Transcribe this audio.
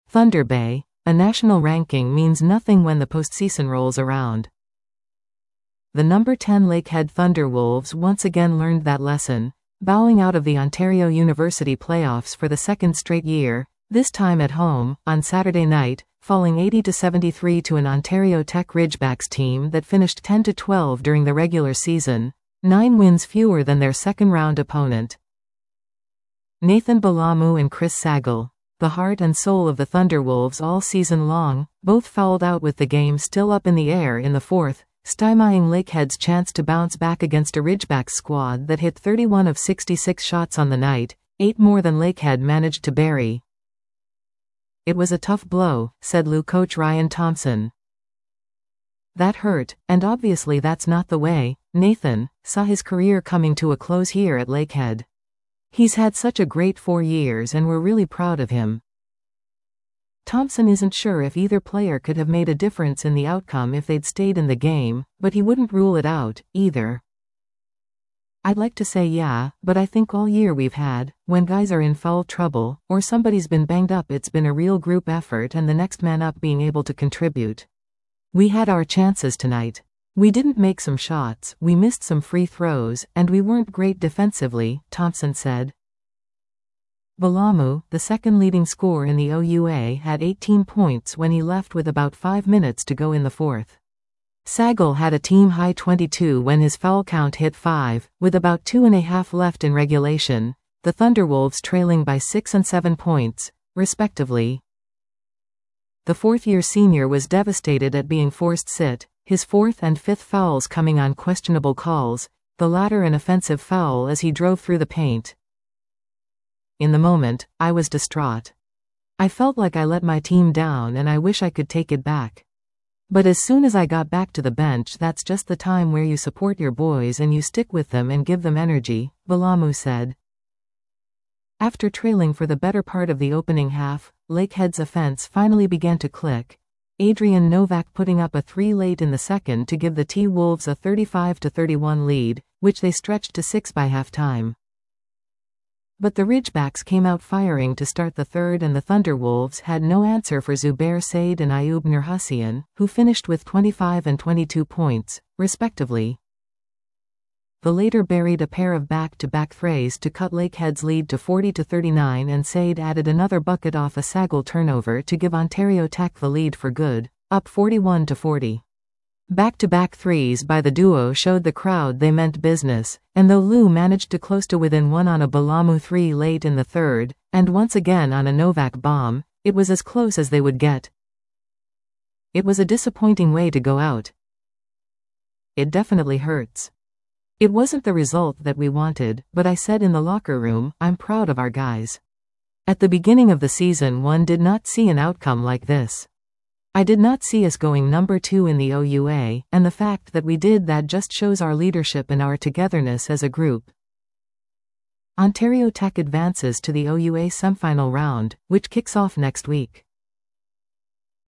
Thunder Bay, a national ranking means nothing when the postseason rolls around. The number 10 Lakehead Thunderwolves once again learned that lesson, bowing out of the Ontario University playoffs for the second straight year, this time at home, on Saturday night, falling 80-73 to an Ontario Tech Ridgebacks team that finished 10-12 during the regular season, 9 wins fewer than their second-round opponent. Nathan Balamu and Chris Sagal, the heart and soul of the Thunderwolves all season long, both fouled out with the game still up in the air in the fourth, stymieing Lakehead's chance to bounce back against a Ridgebacks squad that hit 31 of 66 shots on the night, 8 more than Lakehead managed to bury. "It was a tough blow," said Lou coach Ryan Thompson. "That hurt, and obviously that's not the way Nathan saw his career coming to a close here at Lakehead. He's had such a great 4 years and we're really proud of him." Thompson isn't sure if either player could have made a difference in the outcome if they'd stayed in the game, but he wouldn't rule it out, either. "I'd like to say yeah, but I think all year we've had, when guys are in foul trouble, or somebody's been banged up, it's been a real group effort and the next man up being able to contribute. We had our chances tonight. We didn't make some shots, we missed some free throws, and we weren't great defensively," Thompson said. Balamu, the second leading scorer in the OUA, had 18 points when he left with about 5 minutes to go in the fourth. Sagal had a team-high 22 when his foul count hit 5, with about 2.5 left in regulation, the Thunderwolves trailing by 6 and 7 points, respectively. The fourth-year senior was devastated at being forced sit, his fourth and fifth fouls coming on questionable calls, the latter an offensive foul as he drove through the paint. "In the moment, I was distraught. I felt like I let my team down and I wish I could take it back. But as soon as I got back to the bench, that's just the time where you support your boys and you stick with them and give them energy," Balamu said. After trailing for the better part of the opening half, Lakehead's offense finally began to click, Adrian Novak putting up a 3 late in the second to give the T-Wolves a 35-31 lead, which they stretched to 6 by halftime. But the Ridgebacks came out firing to start the third and the Thunderwolves had no answer for Zubair Said and Ayub Nurhassian, who finished with 25 and 22 points, respectively. The later buried a pair of back-to-back threes to cut Lakehead's lead to 40-39 and Said added another bucket off a Sagal turnover to give Ontario Tech the lead for good, up 41-40. Back-to-back threes by the duo showed the crowd they meant business, and though Lou managed to close to within 1 on a Balamu 3 late in the third, and once again on a Novak bomb, it was as close as they would get. It was a disappointing way to go out. It definitely hurts. It wasn't the result that we wanted, but I said in the locker room, I'm proud of our guys. At the beginning of the season one did not see an outcome like this. I did not see us going number 2 in the OUA, and the fact that we did that just shows our leadership and our togetherness as a group. Ontario Tech advances to the OUA semifinal round, which kicks off next week.